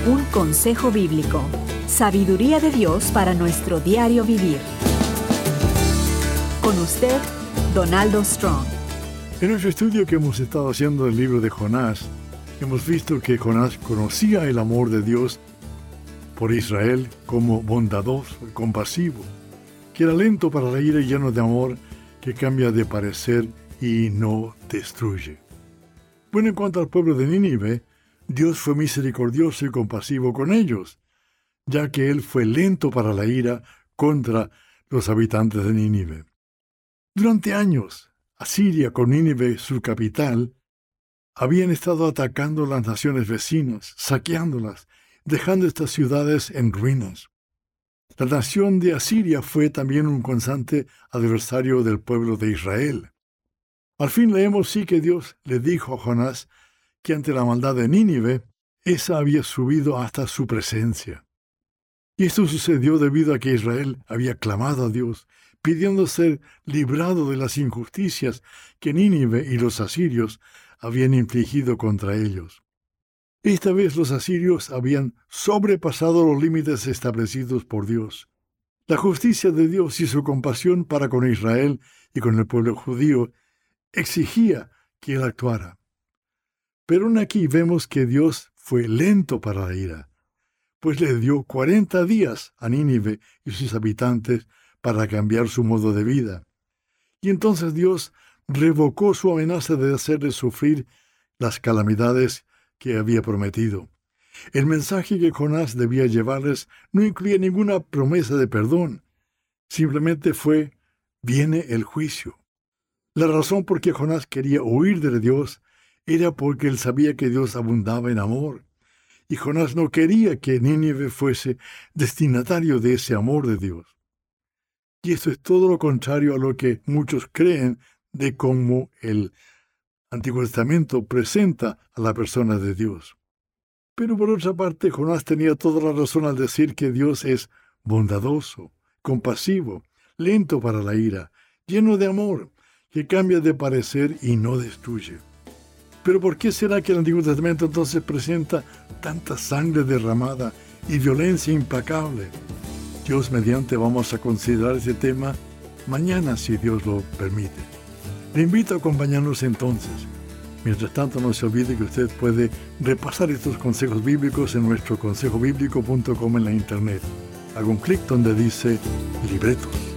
Un consejo bíblico. Sabiduría de Dios para nuestro diario vivir. Con usted, Donaldo Strong. En nuestro estudio que hemos estado haciendo del libro de Jonás, hemos visto que Jonás conocía el amor de Dios por Israel como bondadoso y compasivo, que era lento para la ira y lleno de amor, que cambia de parecer y no destruye. Bueno, en cuanto al pueblo de Nínive, Dios fue misericordioso y compasivo con ellos, ya que Él fue lento para la ira contra los habitantes de Nínive. Durante años, Asiria, con Nínive su capital, habían estado atacando las naciones vecinas, saqueándolas, dejando estas ciudades en ruinas. La nación de Asiria fue también un constante adversario del pueblo de Israel. Al fin leemos sí que Dios le dijo a Jonás que ante la maldad de Nínive, esa había subido hasta su presencia. Y esto sucedió debido a que Israel había clamado a Dios, pidiendo ser librado de las injusticias que Nínive y los asirios habían infligido contra ellos. Esta vez los asirios habían sobrepasado los límites establecidos por Dios. La justicia de Dios y su compasión para con Israel y con el pueblo judío exigía que Él actuara. Pero aún aquí vemos que Dios fue lento para la ira, pues le dio 40 días a Nínive y sus habitantes para cambiar su modo de vida. Y entonces Dios revocó su amenaza de hacerles sufrir las calamidades que había prometido. El mensaje que Jonás debía llevarles no incluía ninguna promesa de perdón. Simplemente fue: viene el juicio. La razón por que Jonás quería huir de Dios era porque él sabía que Dios abundaba en amor. Y Jonás no quería que Nínive fuese destinatario de ese amor de Dios. Y esto es todo lo contrario a lo que muchos creen de cómo el Antiguo Testamento presenta a la persona de Dios. Pero por otra parte, Jonás tenía toda la razón al decir que Dios es bondadoso, compasivo, lento para la ira, lleno de amor, que cambia de parecer y no destruye. Pero ¿por qué será que el Antiguo Testamento entonces presenta tanta sangre derramada y violencia implacable? Dios mediante vamos a considerar ese tema mañana, si Dios lo permite. Le invito a acompañarnos entonces. Mientras tanto, no se olvide que usted puede repasar estos consejos bíblicos en nuestro consejobiblico.com en la internet. Haga un clic donde dice libretos.